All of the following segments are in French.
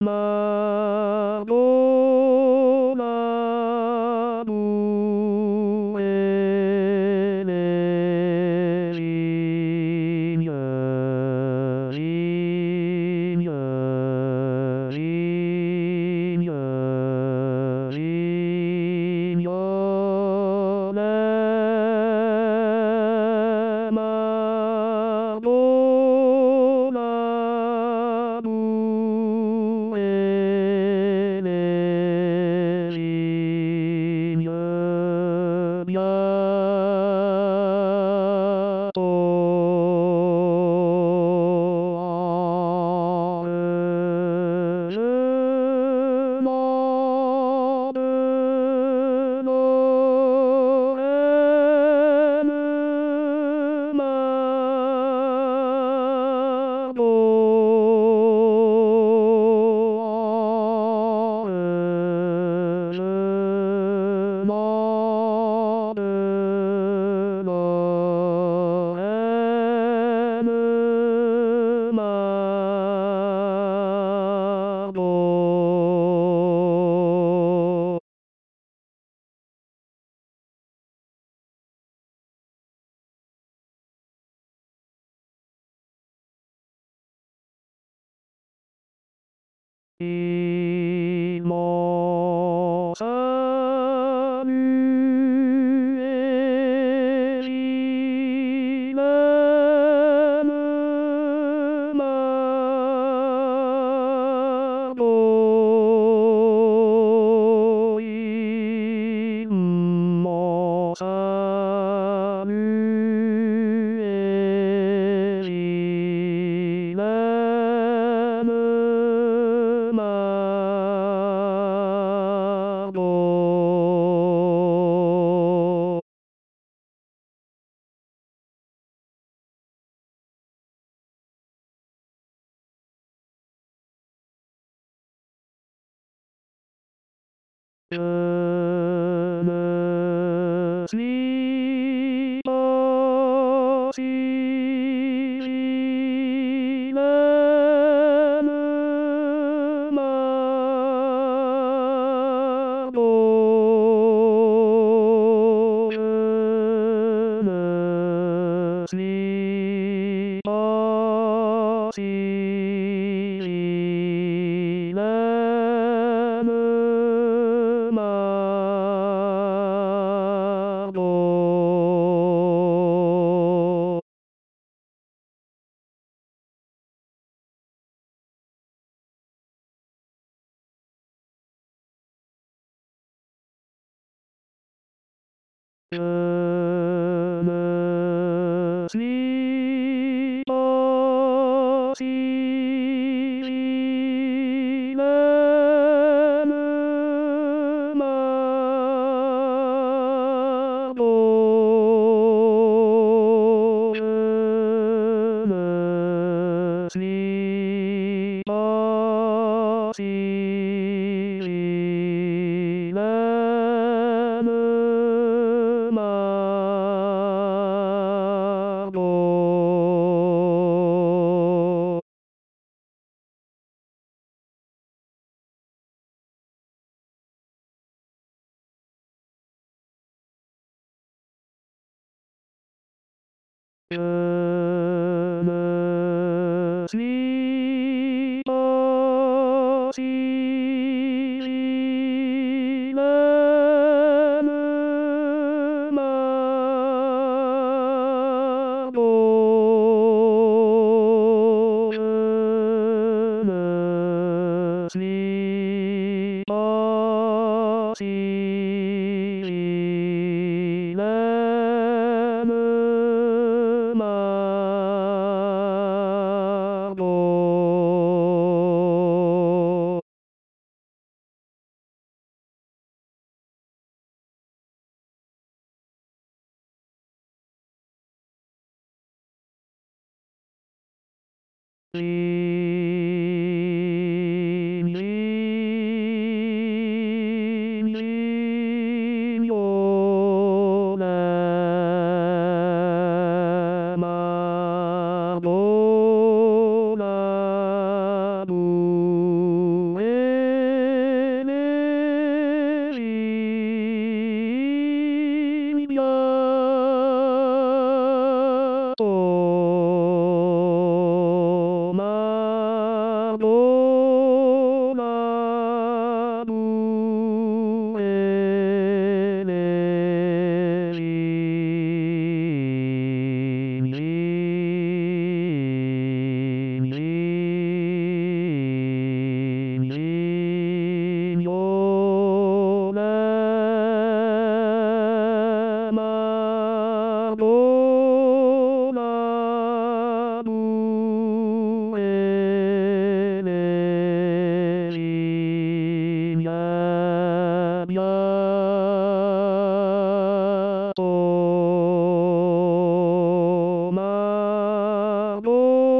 Mardonado Ligne, ligne, ligne, ligne, Mardonado Ligne, bientôt le nom de Lorraine, le nom de Lorraine, Mardon. Ils m'ont salué, il aime Mardon. Ils m'ont salué, il aime Mardon. Je ne suis pas si il aime Mardon. Je ne suis pas si il aime Mardon. Je ne suis pas si il aime Mardon. Je ne suis pas si il aime Mardon. Je ne suis pas si il aime Mardon. Je ne suis pas si il aime Mardon. Ligne, ligne, ligne, oh, la Mardon, la douce. la du e le mi o la ma do la du e le mia o ma do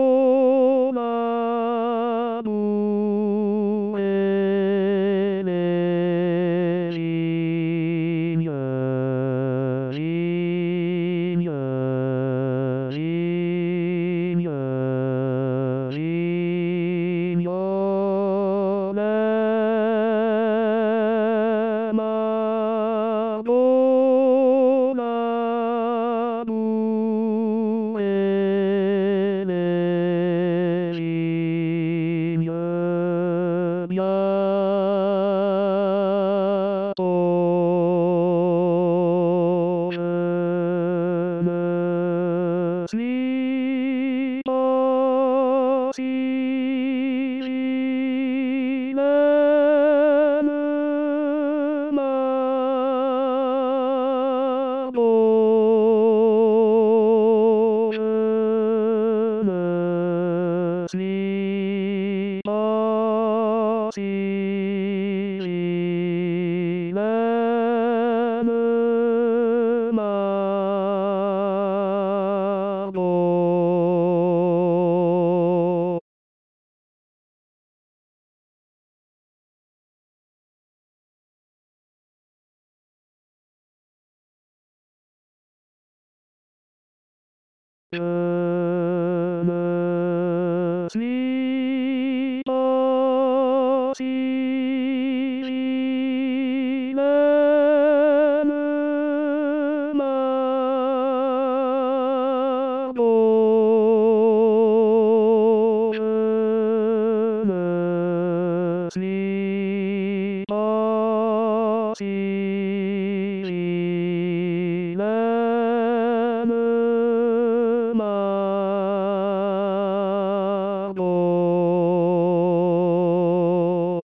la du e Si, o, si, la, ma, do, si, o, si, la, ma, do. Si, o, si, la, ma, do, si, o, si, la, ma, do.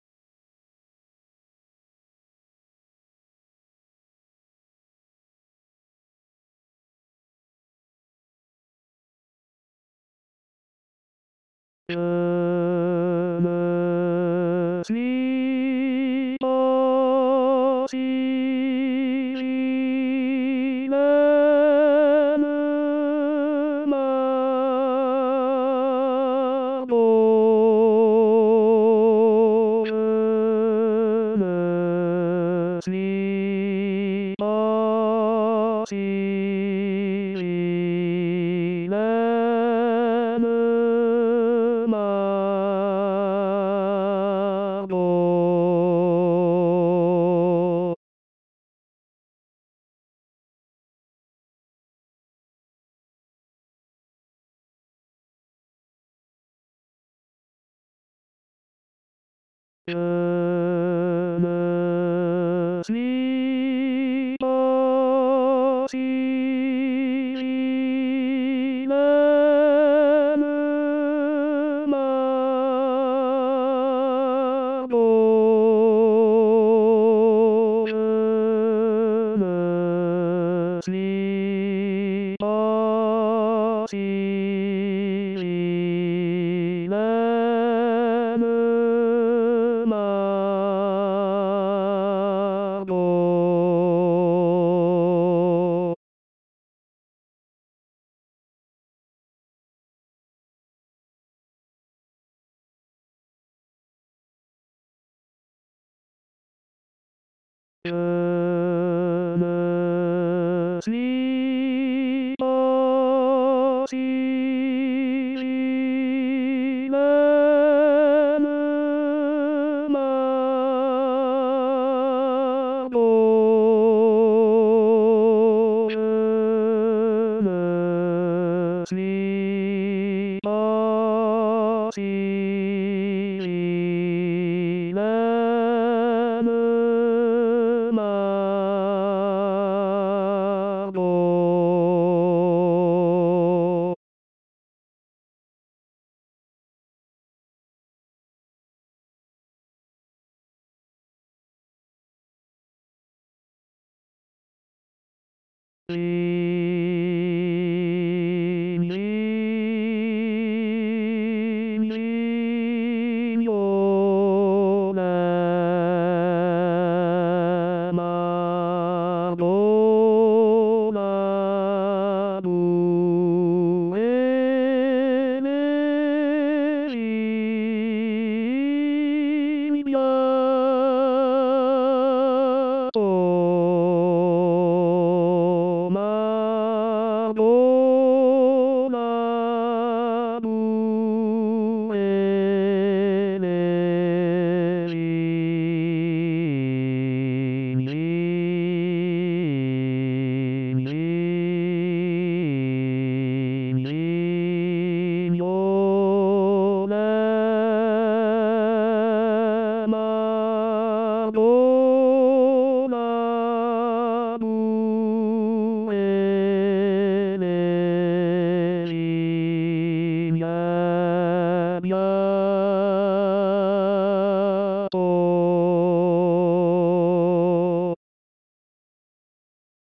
Si, o, si, la, ma, do, si, o, si, la, ma, do. Si, o, si, la, ma, do, si, o, si, la, ma, do. Si, o, si, la, ma, do, si, o, si, Yeah.